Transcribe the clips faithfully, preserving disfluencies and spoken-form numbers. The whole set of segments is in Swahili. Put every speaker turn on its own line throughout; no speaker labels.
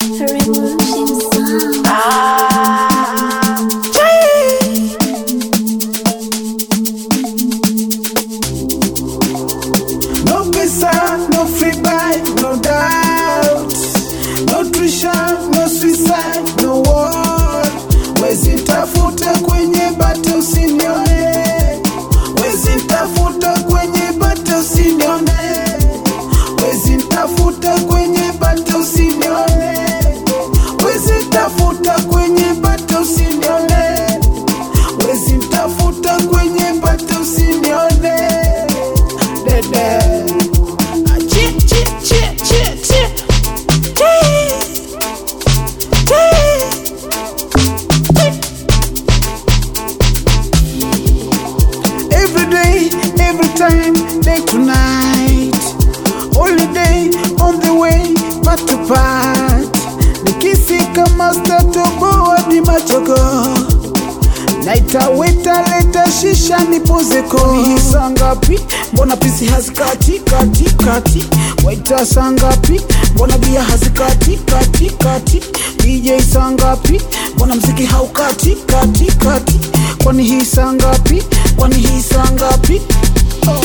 Revolution sound.
Ah, no pesa, no free buy, no doubt. No tuition, no suicide, no war. Wezi tafuta kwenye bata usinione. Wezi tafuta kwenye bata usinione. Wezi tafuta kwenye bata usinione. Wezi tafuta kwenye bata usinione. Wezi tafuta kwenye bata usinione. Dede. Chi chi chi chi chi. Every day, every time, day to night. Only day on the way, back to part. Nikifika master toboa di machogo. Naita weta leta shisha nipozeko. Ni sangapi, mbona pisi hazikati kati kati. Waita sangapi, mbona bia hazikati kati kati. D J sangapi, mbona mziki haukati kati kati. Kwani hii sangapi, kwani hii sangapi. Oh.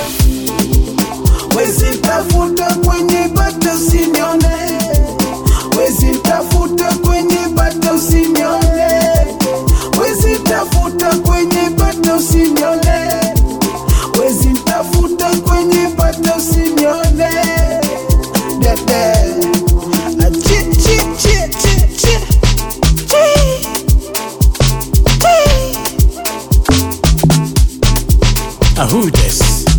Wezi tafuta kwenye bata usinione. Wezi tafuta kwenye bata usinione. Wezi tafuta kwenye bata usinione. Wezi tafuta kwenye bata usinione. Dede. Chi chi chi chi chi. Chi.
Ah, who this?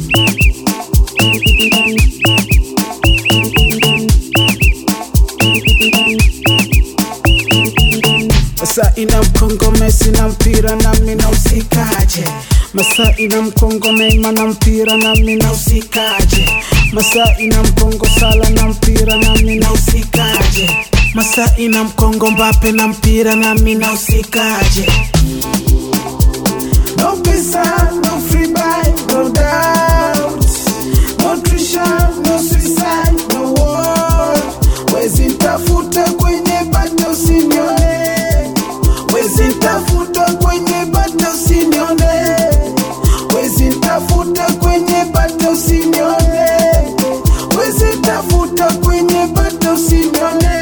Masa ina mkongome sina mpira na mina usikaje. Masa ina mkongome mana mpira na mina usikaje. Masa ina mkongo sala na mpira na mina usikaje. Masa ina mkongo Mbappe na mpira na mina usikaje. No pesa, no free buy, no doubt. No tuition, no suicide, no war. Wezi tafuta kwenye bata usinione. Wezi tafuta kwenye bata usinione. Wezi tafuta kwenye bata usinione. Wezi tafuta kwenye bata usinione.